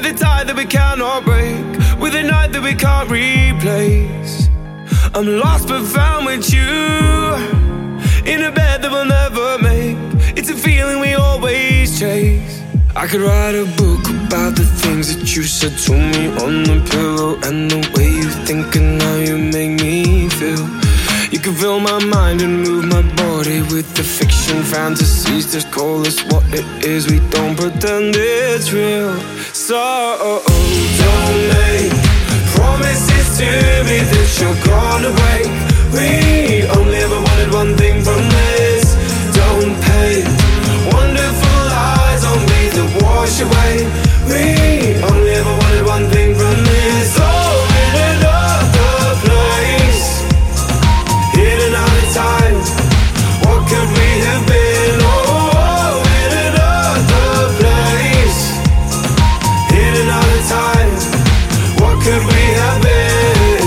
a tie that we cannot break, with a night that we can't replace. I'm lost but found with you, in a bed that we'll never make. It's a feeling we always chase. I could write a book about the things that you said to me on the pillow, and the way you think and how you make me feel. You can fill my mind and move my body with the fiction fantasies. Just call us what it is, we don't pretend it's real. So don't make promises to me that you're gonna break. We only ever wanted one thing from this. Don't paint wonderful eyes on me that wash away. We only ever wanted one thing from this. Oh, in another place, in another time, what could we have been? Oh, in another place, in another time, what could we have been?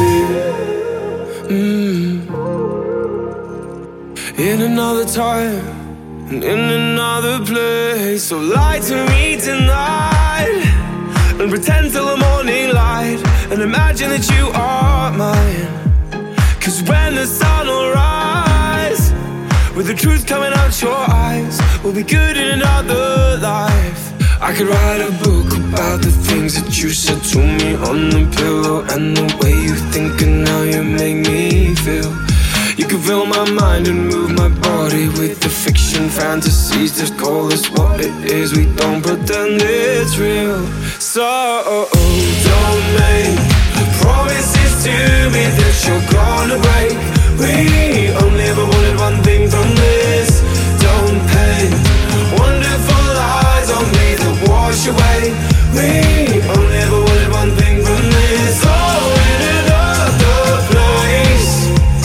In another time and in another place. So lie to me tonight and pretend till the morning light, and imagine that you are mine. Cause when the sun will rise, with the truth coming out your eyes, we'll be good in another life. I could write a book about the things that you said to me on the pillow, and the way you think and how you make me feel. You can fill my mind and move my body with the fiction fantasies. Just call us what it is, we don't pretend it's real. So don't make promises to me that you're gonna break. We only ever wanted one thing from this. Don't paint wonderful eyes on me that wash away. We only ever wanted one thing from this. Oh, in another place,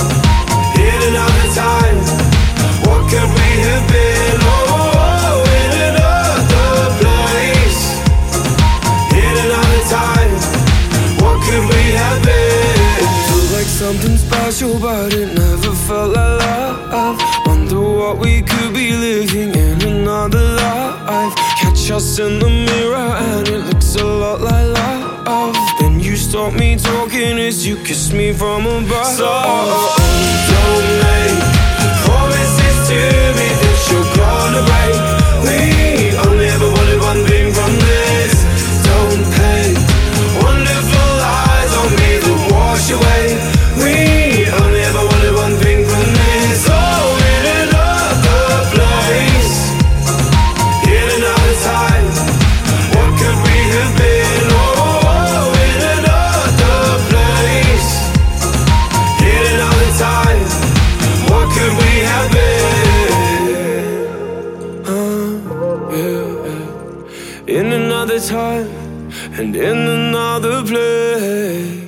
in another time, what could we have been? Oh, in another place, in another time, what could we have been? Felt like something special, but it never felt like love. Wonder what we could be living in another life. Catch us in the mirror and it looks a lot like love. Then you stop me talking as you kiss me from above. So don't make promises to me that you're gonna break. We only ever wanted one thing from this. Don't paint wonderful eyes on me that wash away. We only ever wanted one thing from this. Oh, in another place, in another time, what could we have been? Oh, in another place, in another time, what could we have been? In another time and in another place.